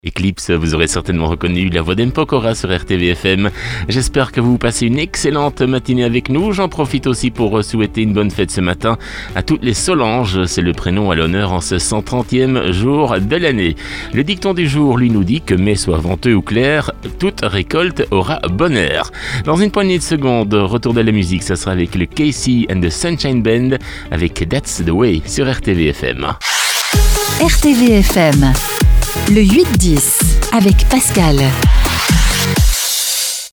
Eclipse, vous aurez certainement reconnu la voix d'Empokora sur RTVFM. J'espère que vous passez une excellente matinée avec nous. J'en profite aussi pour souhaiter une bonne fête ce matin à toutes les Solanges. C'est le prénom à l'honneur en ce 130e jour de l'année. Le dicton du jour, lui, nous dit que mai soit venteux ou clair, toute récolte aura bonheur. Dans une poignée de secondes, retour de la musique, ça sera avec le Casey and the Sunshine Band avec That's the Way sur RTVFM. RTVFM, le 8-10 avec Pascal.